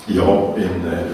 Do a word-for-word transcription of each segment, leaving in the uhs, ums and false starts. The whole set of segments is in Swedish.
Ja, en eh,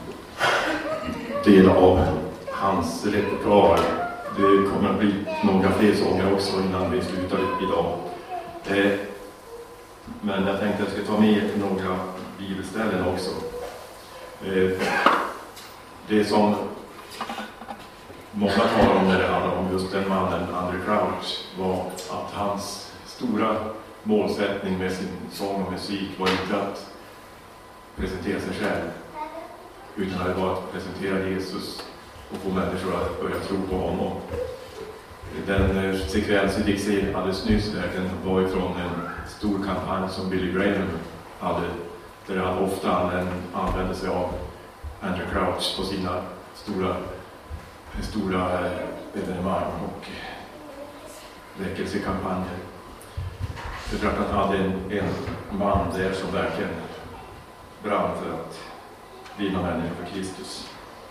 del av hans repertoar. Det kommer att bli några fler sånger också innan vi slutar idag. Eh, men jag tänkte att jag ska ta med några bibelställen också. Eh, det som många talar om när det handlar om just den mannen, Andraé Crouch, var att hans stora målsättning med sin sång och musik var inte att presentera sig själv, utan det var att presentera Jesus och få människor att börja tro på honom. Den sekvens vi fick se alldeles nyss där, den var ifrån en stor kampanj som Billy Graham hade, där han ofta använde sig av Andraé Crouch på sina stora, stora evenemang och väckelsekampanjer. För att han hade en, en man där som verkligen brann för att vinna människor för Kristus.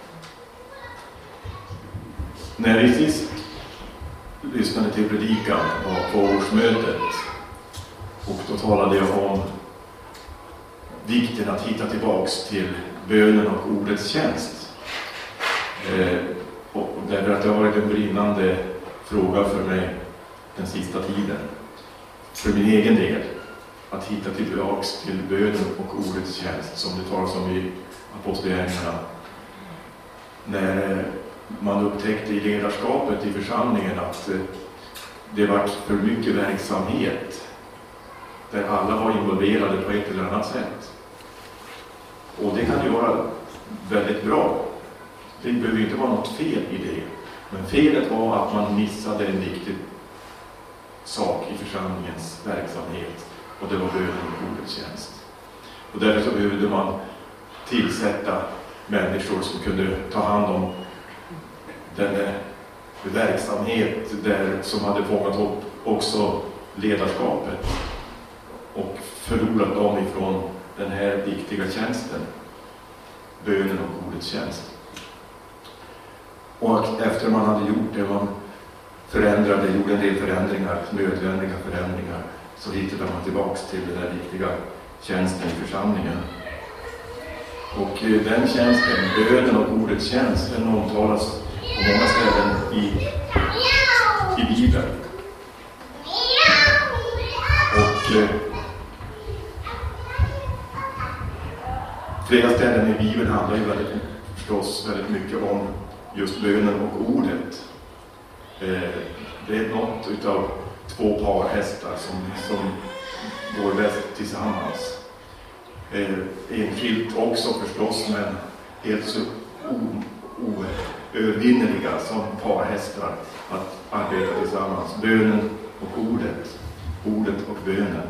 När vi sist lyssnade till predikan på årsmötet, och då talade jag om vikten att hitta tillbaks till bönen och ordets tjänst. Eh, och därför att det har varit en brinnande fråga för mig den sista tiden. För min egen del, att hitta tillbaks till bönen och ordets tjänst, som det talas om i Apostlagärningarna. När man upptäckte i ledarskapet i församlingen att det var för mycket verksamhet där alla var involverade på ett eller annat sätt. Och det kan ju vara väldigt bra. Det behöver inte vara något fel i det. Men felet var att man missade en viktig sak i församlingens verksamhet, och det var bönen och ordets tjänst. Och därför så behövde man tillsätta människor som kunde ta hand om den verksamhet där, som hade fångat upp också ledarskapet och förlorat dem ifrån den här viktiga tjänsten, bönen och ordets tjänst. Och efter man hade gjort det, man förändrade, gjorde en del förändringar, nödvändiga förändringar, så hittade man tillbaks till den där viktiga tjänsten i församlingen. Och den tjänsten, bönen och ordets tjänst, den omtalas på många ställen i, i Bibeln. Och eh, flera ställen i Bibeln handlar ju väldigt, förstås väldigt mycket om just bönen och ordet. Eh, det är något utav två par hästar som, som går bäst tillsammans. Eh, enskilt också förstås, men helt så oövervinneliga som par hästar att arbeta tillsammans. Bönen och ordet, ordet och bönen.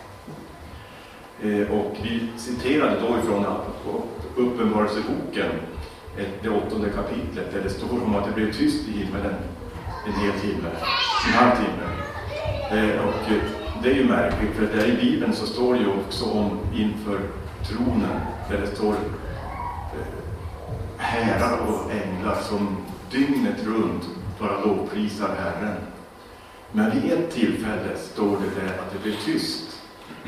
Eh, och vi citerade då ifrån Uppenbarelseboken, det åttonde kapitlet, där det står om att det blev tyst i himmelen en hel timme, en halv timme. Eh, och det är ju märkligt, för där i Bibeln så står det ju också om inför tronen, där det står eh, herrar och änglar som dygnet runt bara lovprisar Herren. Men vid ett tillfälle står det där att det blir tyst.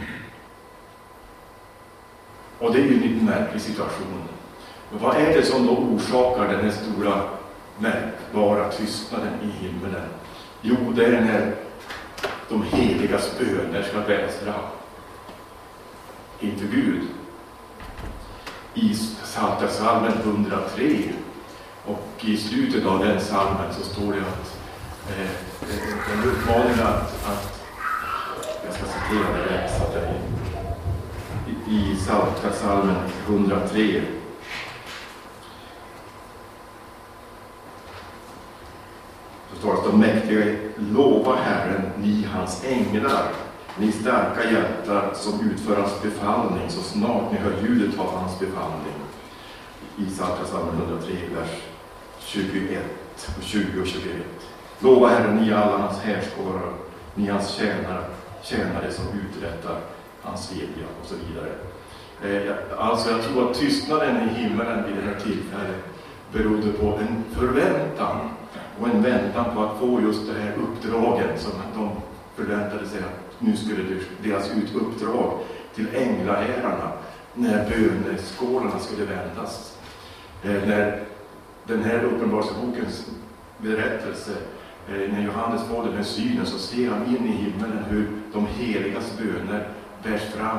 Och det är ju en lite märklig situation. Men vad är det som då orsakar den här stora märkbara tystnaden i himmelen? Jo, det är när de heligas böner ska bäras fram inför Gud. I Psaltarpsalmen hundratre, och i slutet av den psalmen så står det att eh, en uppmaning att, att jag ska citera det rätt, så att jag i, i Psaltarpsalmen hundratre så står det att de mäktiga lova Herren, ni hans änglar, ni starka hjältar som utför hans befallning så snart ni hör ljudet av hans befallning. I Psaltarpsalmen hundratre, vers tjugoett och tjugo och tjugoett. Lova Herren, ni alla hans härskårar, ni hans tjänare, tjänare som uträttar hans vilja, och så vidare. Eh, alltså jag tror att tystnaden i himmelen vid det här tillfället berodde på en förväntan och en väntan på att få just det här uppdragen som de förväntade sig, att nu skulle deras ut uppdrag till änglaherrarna när böneskålarna skulle vändas. Eh, när den här Uppenbarelsebokens berättelse, eh, när Johannes får den här synen, så ser han in i himmelen hur de heligas böner bärs fram,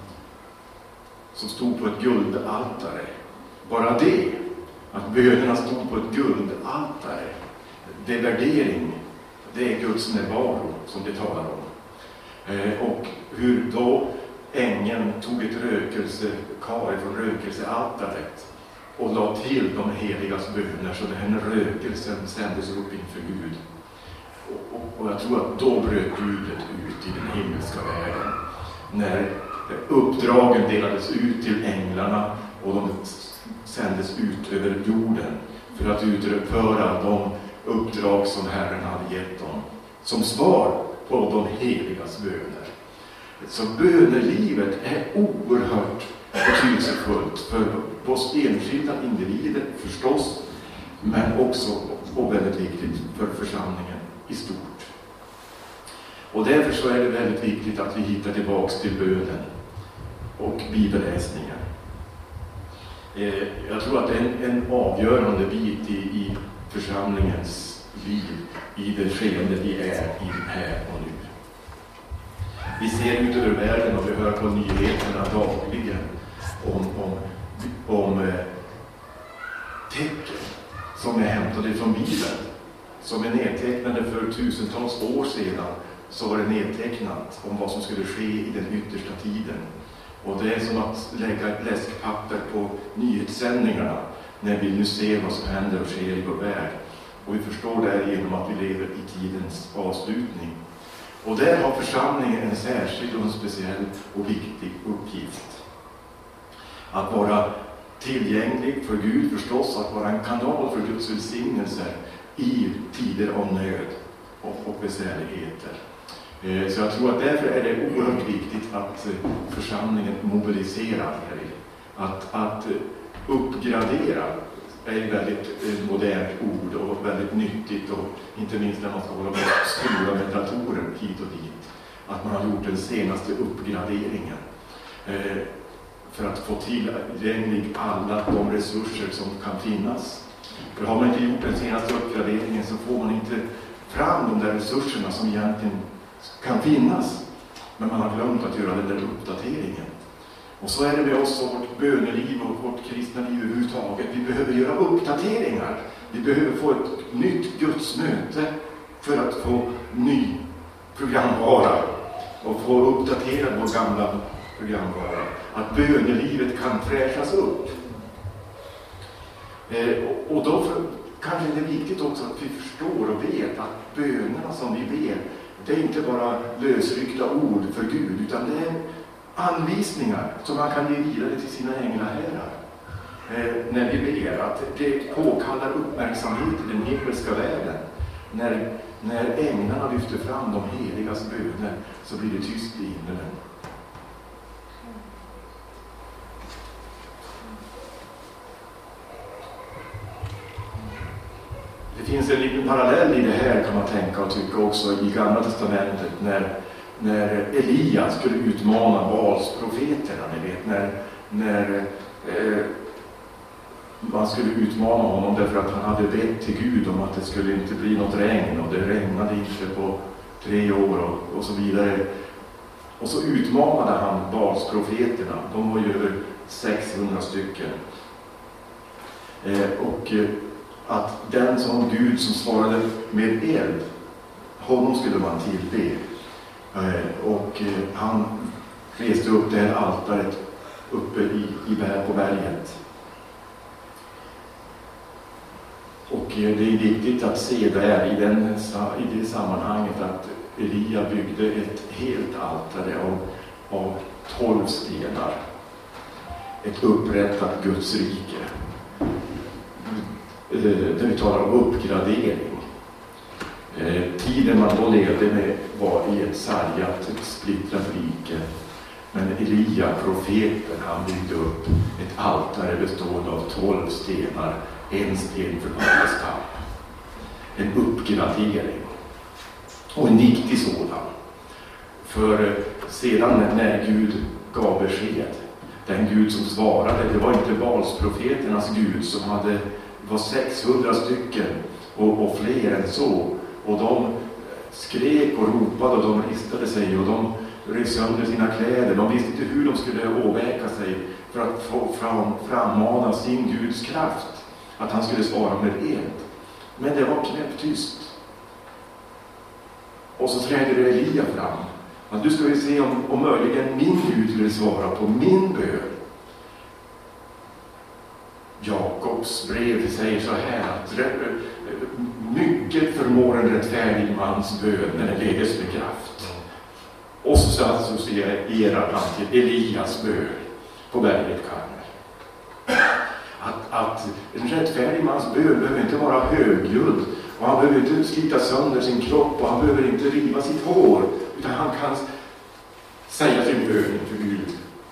som stod på ett guldaltare. Bara det, att bönerna stod på ett guldaltare, det är värdering, det är Guds närvaro som det talar om. Eh, och hur då ängeln tog ett rökelsekar från rökelsealtaret och la till de heligas böner, så den här rökelsen sändes upp inför Gud. Och, och, och jag tror att då bröt ljudet ut i den himmelska världen, när uppdragen delades ut till änglarna och de sändes ut över jorden för att utföra de uppdrag som Herren hade gett dem som svar på de heligas böner. Så bönelivet är oerhört betydelsefullt för oss enskilda individer förstås, men också, och väldigt viktigt, för församlingen i stort. Och därför så är det väldigt viktigt att vi hittar tillbaks till bönen och bibelläsningen. Eh, jag tror att det är en, en avgörande bit i, i församlingens liv, i det skeende vi är i här och nu. Vi ser ut över världen och vi hör på nyheterna dagligen om, om, om eh, tecken som är hämtade från Bibeln, som är nedtecknade för tusentals år sedan. Så var det nedtecknat om vad som skulle ske i den yttersta tiden. Och det är som att lägga ett läskpapper på nyhetssändningarna när vi nu ser vad som händer och sker i vår värld. Och vi förstår det genom att vi lever i tidens avslutning. Och där har församlingen en särskild och en speciell och viktig uppgift. Att vara tillgänglig för Gud förstås, att vara en kanal för Guds välsignelser i tider av nöd och, och besvärligheter. Så jag tror att därför är det oerhört viktigt att församlingen mobiliserar. Att, att uppgradera är ett väldigt modernt ord och väldigt nyttigt, och inte minst när man ska hålla på stora med datorer hit och dit. Att man har gjort den senaste uppgraderingen för att få tillgänglig alla de resurser som kan finnas. För har man inte gjort den senaste uppgraderingen så får man inte fram de där resurserna som egentligen kan finnas, men man har glömt att göra den där uppdateringen. Och så är det med oss och vårt böneliv och vårt kristna liv överhuvudtaget. Vi behöver göra uppdateringar. Vi behöver få ett nytt gudsmöte för att få ny programvara och få uppdatera vår gamla programvara. Att bönelivet kan fräschas upp. Eh, och, och då för, kanske det är viktigt också att vi förstår och vet att bönerna som vi ber, det är inte bara lösryckta ord för Gud, utan det är anvisningar som man kan ge vidare till sina änglaherrar. Eh, när vi ber att det påkallar uppmärksamhet i den himmelska världen. När, när änglarna lyfter fram de heligas böner så blir det tyst i himlen. Det finns en liten parallell i det här, kan man tänka och tycka också, i Gamla testamentet när, när Elia skulle utmana Baalsprofeterna. Ni vet, när, när eh, man skulle utmana honom därför att han hade bett till Gud om att det skulle inte bli något regn, och det regnade inte på tre år och, och så vidare. Och så utmanade han Baalsprofeterna. De var ju över sexhundra stycken. Eh, och eh, att den som Gud som svarade med eld, honom skulle man tillbe. Eh, och eh, han reste upp det här altaret uppe i, i på berget. Och eh, det är viktigt att se där i, den, i det sammanhanget att Elia byggde ett helt altare av, av tolv stenar. Ett upprättat Guds rike. Där vi talar om uppgradering. Eh, tiden man då levde med var i ett sargat, ett splittrat rike. Men Elia, profeten, han byggde upp ett altare bestående av tolv stenar. En sten för varje stam. En uppgradering. Och en viktig sådan. För sedan när Gud gav besked Den Gud som svarade, det var inte Baalsprofeternas Gud som hade, det var sexhundra stycken och, och fler än så. Och de skrek och ropade och de ristade sig och de rev sönder sina kläder. De visste inte hur de skulle åväka sig för att få fram, frammana sin Guds kraft. Att han skulle svara med eld. Men det var knäpptyst. Och så trädde Elia fram. Att du ska vi se om, om möjligen min Gud vill svara på min bön. Jakobs brev säger så här att mycket förmår en rättfärdig mans bön när den ledes med kraft. Och så associerar han till Elias bön på berget Karmel. Att, att en rättfärdig mans bön behöver inte vara högljudd och han behöver inte slita sönder sin kropp och han behöver inte riva sitt hår, utan han kan säga sin bön inför Gud.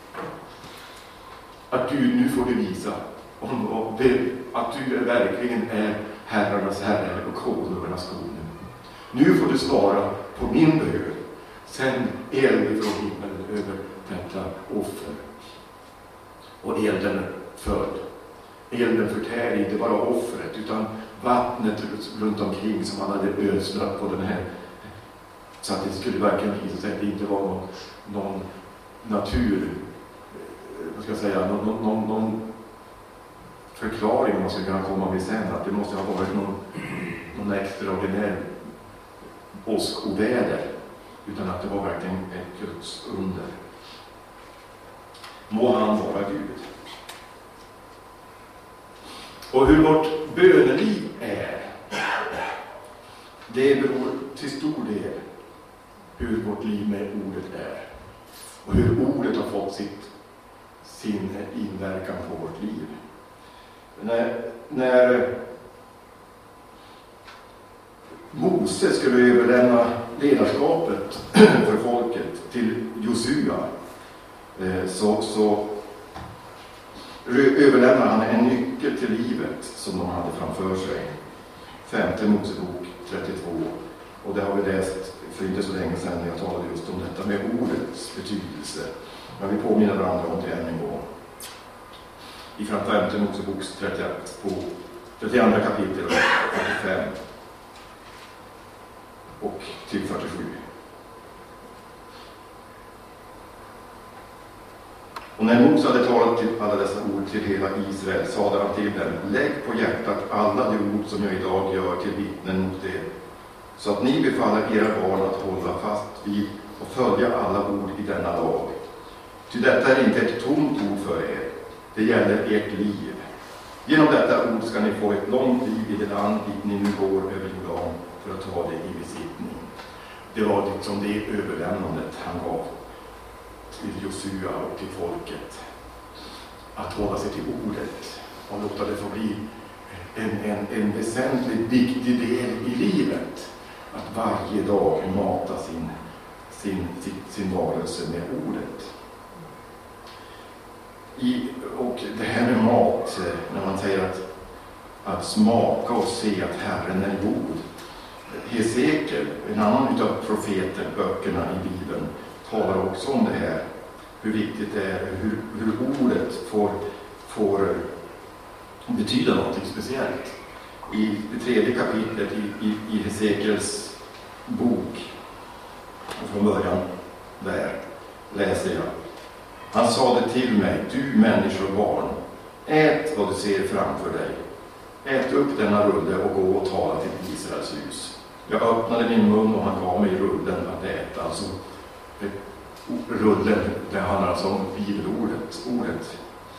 Att Gud, nu får du visa om, om det, att du verkligen är herrarnas herre och konungarnas konung. Nu får du svara på min bön. Sen eld från himlen över detta offer. Och elden föll. Elden förtär inte bara offret utan vattnet runt omkring som han hade ödslat på den här. Så att det skulle verkligen visa sig att det inte var någon, någon natur, vad ska jag säga, någon, någon, någon förklaring man skulle kunna komma med sen. Att det måste ha varit någon, någon extraordinär åskoväder. Utan att det var verkligen ett Guds under. Må han vara Gud. Och hur vårt böneliv är, det beror till stor del hur vårt liv med ordet är. Och hur ordet har fått sitt, sin inverkan på vårt liv. När, när Mose skulle överlämna ledarskapet för folket till Josua, så, så överlämnar han en nyckel till livet som de hade framför sig. Femte Mosebok trettiotvå. Och det har vi läst för inte så länge sedan när jag talade just om detta med ordets betydelse. Men vi påminner varandra om det än en gång. I femte Moseboks trettiotvå, trettioandra kapitel, fyrtiofem och till fyrtiosju. Och när Mose hade talat till alla dessa ord till hela Israel sade han till dem: lägg på hjärtat alla de ord som jag idag gör till vittnen mot er, så att ni befaller era barn att hålla fast vid och följa alla ord i denna lag. Ty detta är inte ett tomt ord för er, det gäller ert liv. Genom detta ord ska ni få ett långt liv i det land dit ni nu går över Jordan för att ta det i besittning. Det var liksom det överlämnandet han gav till Josua och till folket. Att hålla sig till ordet och låta det få bli en, en, en väsentligt viktig del i livet. Att varje dag mata sin, sin, sin, sin varelse med ordet. I, och det här med mat, när man säger att, att smaka och se att Herren är god. Hesekiel, en annan utav profetböckerna i Bibeln, talar också om det här. Hur viktigt det är, hur, hur ordet får, får betyda något speciellt. I det tredje kapitlet i, i, i Hesekiels bok, från början där, läser jag. Han sade till mig: du människobarn, ät vad du ser framför dig. Ät upp denna rulle och gå och tala till Israels hus. Jag öppnade min mun och han gav mig rullen att äta. Alltså, rullen, det handlar alltså om bibelordet. Ordet.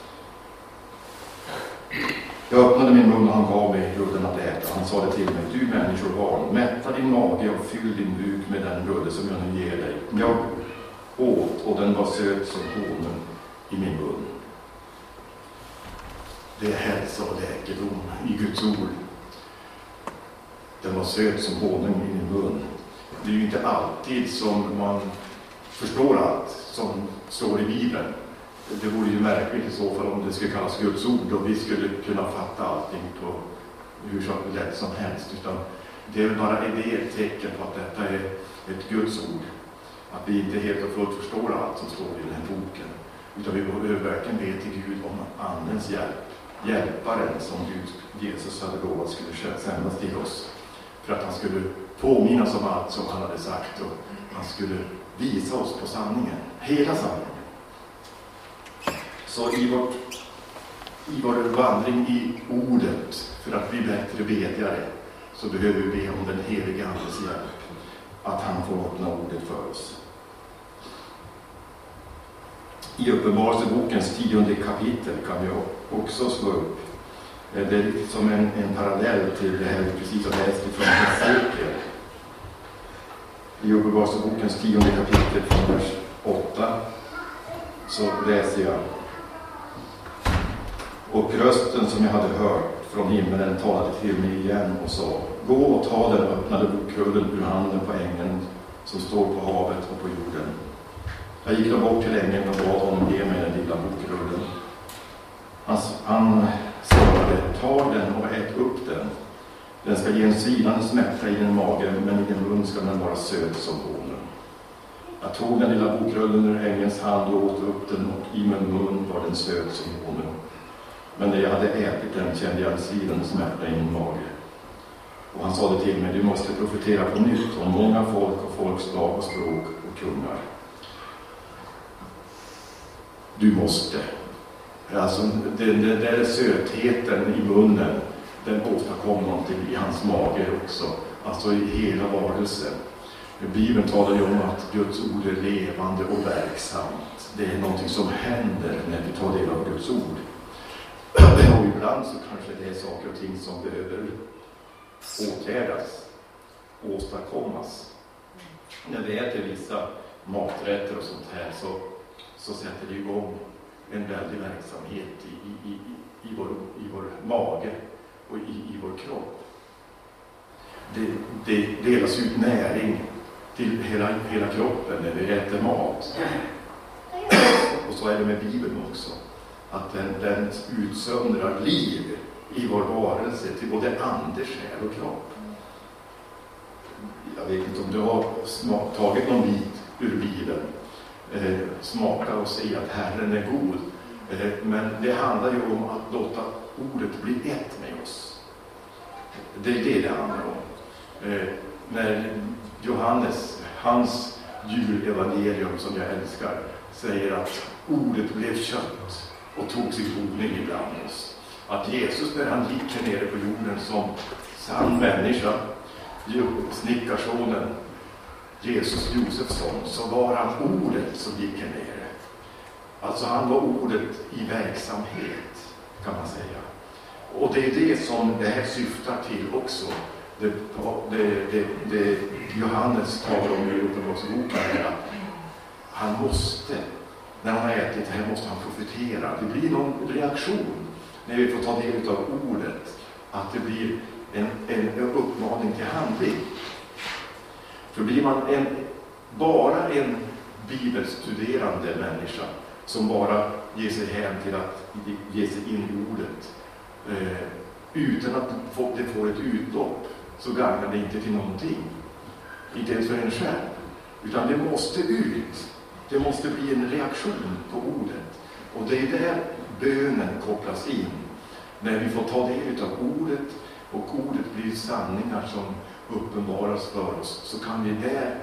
Jag öppnade min mun och han gav mig rullen att äta. Han sade till mig: du människobarn, mätta din mage och fyll din buk med den rulle som jag nu ger dig. Jag åt och den var söt som honung i min mun. Det är hälsa och läkedom i Guds ord. Den var söt som honung i min mun. Det är ju inte alltid som man förstår allt som står i Bibeln. Det vore ju märkligt i så fall om det skulle kallas Guds ord och vi skulle kunna fatta allting på hur så lätt som helst. Utan det är bara det ett tecken på att detta är ett Guds ord. Att vi inte helt och fullt förstår allt som står i den här boken. Utan vi behöver verkligen be till Gud om Andens hjälp. Hjälparen som Gud, Jesus hade lovat skulle sändas till oss. För att han skulle påminnas om allt som han hade sagt. Och han skulle visa oss på sanningen. Hela sanningen. Så i, vårt, i vår vandring i ordet, för att bli bättre bedjare, så behöver vi be om den heliga Andes hjälp. Att han får öppna ordet för oss. I Uppenbarelsebokens tionde kapitel kan vi också slå upp. Det är lite som en, en parallell till det här precis som läst från Hesekiel. I Uppenbarelsebokens tionde kapitel från vers åtta så läser jag. Och rösten som jag hade hört från himlen talade till mig igen och sa: gå och ta den öppnade bokrullen ur handen på ängeln som står på havet och på jorden. Jag gick då bort till ängeln och bad honom ge mig den lilla bokrullen. Han, han svarade: ta den och ät upp den. Den ska ge en svinande smärta i din mage, men i din mun ska den vara söt som honung. Jag tog den lilla bokrullen ur ängelns hand och åt upp den, och i min mun var den söt som honung. Men när jag hade ätit den kände jag en svidande smärta i min mage. Och han sade till mig: du måste profetera på nytt om många folk och folkslag och språk och kungar. Du måste. Alltså den, den där sötheten i munnen, den åstadkom någonting i hans mage också. Alltså i hela varelsen. Bibeln talar ju om att Guds ord är levande och verksamt. Det är någonting som händer när vi tar del av Guds ord. Och ibland så kanske det är saker och ting som behöver åtgärdas, åstadkommas. När vi äter vissa maträtter och sånt här så, så sätter det igång en väldig verksamhet i, i, i, i, vår, i vår mage och i, i vår kropp. Det, det delas ut näring till hela, hela kroppen när vi äter mat. Och så är det med Bibeln också. Att den, den utsöndrar liv i vår varelse till både ande, själ och kropp. Jag vet inte om du har smak, tagit någon bit ur Bibeln. Eh, smaka och se att Herren är god. Eh, men det handlar ju om att låta ordet bli ett med oss. Det är det det handlar om. Eh, när Johannes, hans julevangelium som jag älskar, säger att ordet blev kött och tog sin boning ibland oss. Att Jesus, när han gick här nere på jorden som sann människa, snickarsonen Jesus Josefsson, så var han ordet som gick här nere. Alltså han var ordet i verksamhet, kan man säga. Och det är det som det här syftar till också. Det, det, det, det Johannes talar om i Uppenbarelseboken. Han måste, när han har ätit här måste han profetera. Det blir någon reaktion när vi får ta del av ordet. Att det blir en, en uppmaning till handling. För blir man en, bara en bibelstuderande människa som bara ger sig hem till att ge sig in i ordet eh, utan att det får ett utlopp, så gagnar det inte till någonting. Inte ens för en själv. Utan det måste ut. Det måste bli en reaktion på ordet. Och det är där bönen kopplas in. När vi får ta del av ordet och ordet blir sanningar som uppenbaras för oss, så kan vi där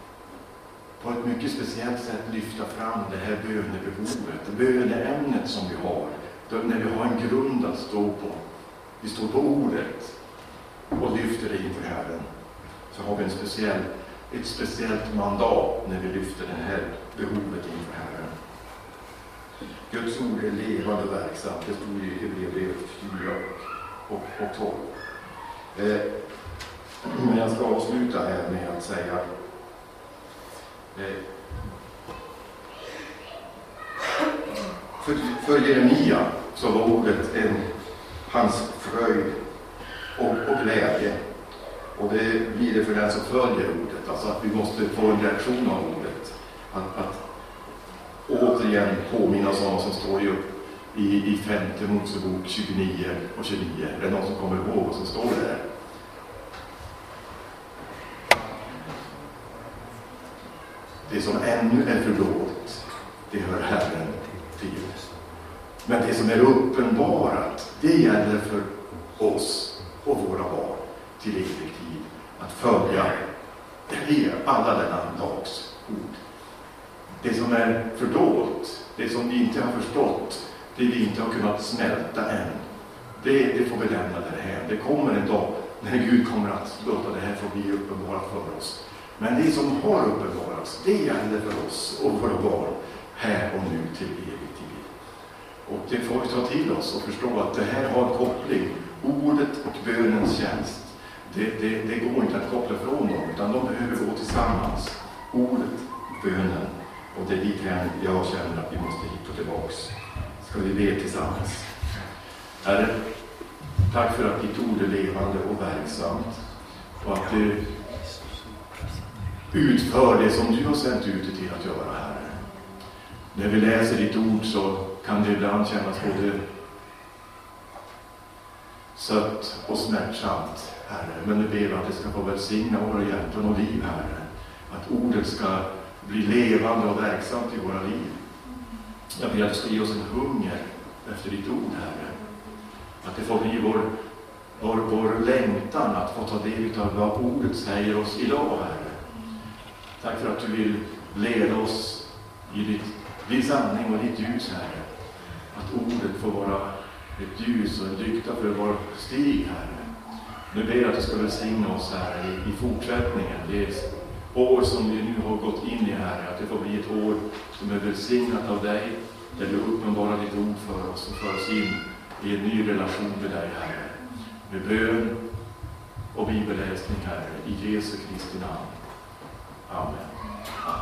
på ett mycket speciellt sätt lyfta fram det här bönebehovet, böneämnet som vi har. När vi har en grund att stå på. Vi står på ordet och lyfter det inför Herren. Så har vi en speciell, ett speciellt mandat när vi lyfter det här behovet inför Herren. Guds ord är levande och verksamt. Det stod i Hebreerbrevet fyra och, och tolv. Eh, men jag ska avsluta här med att säga eh, för, för Jeremia så var ordet en, hans fröjd och, och glädje. Och det blir det för den som följer ordet. Alltså att vi måste få en reaktion av ordet. Att, att återigen påminnas om vad som står ju i, i femte Mosebok tjugonio och tjugonio. Är det någon som kommer ihåg vad som står där? Det som ännu är förlåt, det hör Herren Men det som är uppenbarat, det gäller för oss och våra barn till evig tid. Att följa det blir alla denna lags ord. Det som är fördolt, det som vi inte har förstått, det vi inte har kunnat smälta än, det, det får vi lämna det här. Det kommer en dag när Gud kommer att låta det här få bli uppenbarat för oss. Men det som har uppenbarats, det gäller för oss och våra barn här och nu till evig tid. Och det får vi ta till oss och förstå att det här har en koppling. Ordet och bönens tjänst. Det, det, det går inte att koppla från dem, utan de behöver gå tillsammans. Ordet, bönen. Och det är dit här jag känner att vi måste hitta tillbaks. Ska vi be tillsammans? Herre, tack för att ditt ord är levande och verksamt. Och att du utför det som du har sänt ut det till att göra, Herre. När vi läser ditt ord så kan det ibland kännas både sött och smärtsamt, Herre. Men nu ber vi att det ska få välsigna våra hjärtan och liv, Herre. Att ordet ska bli levande och verksamt i våra liv. Jag ber att du ska ge oss en hunger efter ditt ord, Herre. Att det får bli vår, vår, vår längtan att få ta del av vad ordet säger oss idag, Herre. Tack för att du vill leda oss i ditt, din sanning och ditt ljus, Herre. Att ordet får vara ett ljus och en lykta för vår stig, Herre. Nu ber jag att du ska välsigna oss, Herre, i, i fortsättningen. Det är år som vi nu har gått in i, Herre. Att det får bli ett år som är välsignat av dig. Där du uppenbarar ditt ord för oss och för oss in i en ny relation med dig, Herre. Med bön och bibelläsning, Herre. I Jesu Kristi namn. Amen.